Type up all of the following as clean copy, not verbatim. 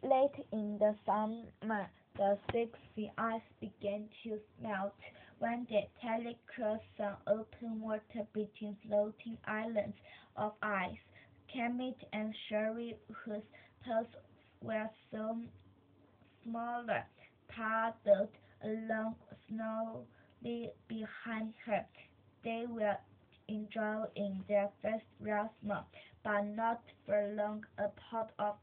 Late in the summer, the big sea ice began to melt. When the Talik crossed some open water between floating islands of ice, Kermit and Sherry, whose paws were so smaller, paddled along slowly behind her. They were enjoying their first real smell, but not for long. A pot of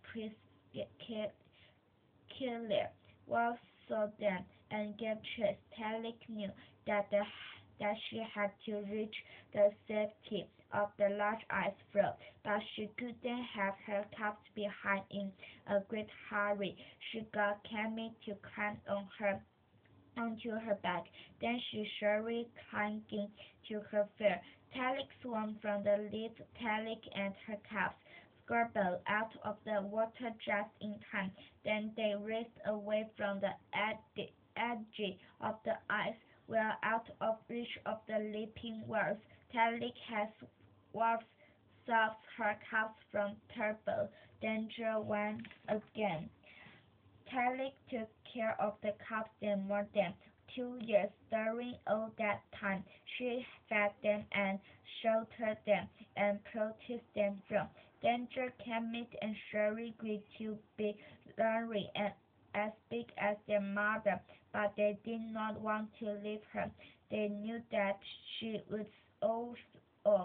killer was saw them and gave chase. Talik knew that that she had to reach the safety of the large ice floe, but she couldn't have her cubs behind in a great hurry. She got Cammy to climb onto her back. Then she surely clinging to her fur. Talik swam from the lead. Talik and her cubs scrambled out of the water just in time. Then they raced away from the edge of the ice, well out of reach of the leaping waves. Talik has was saved her cubs from terrible danger once again. Talik took care of the cubs for more than 2 years. During all that time, she fed them and sheltered them and protected them from danger. Kermit and Sherry grew to be lonely and as big as their mother, but they did not want to leave her. They knew that she would also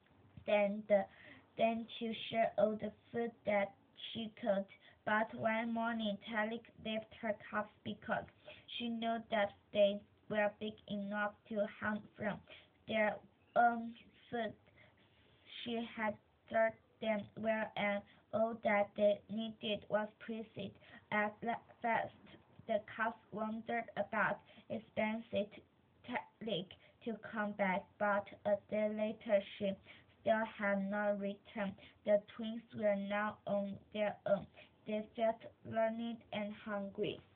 then to share all the food that she could. But one morning Talik left her cubs because she knew that they were big enough to hunt from their own food. She had taught them well, and all that they needed was present. At first, the cubs wondered about expecting Talik to come back, but a day later she still had not returned. The twins were now on their own. They felt lonely and hungry.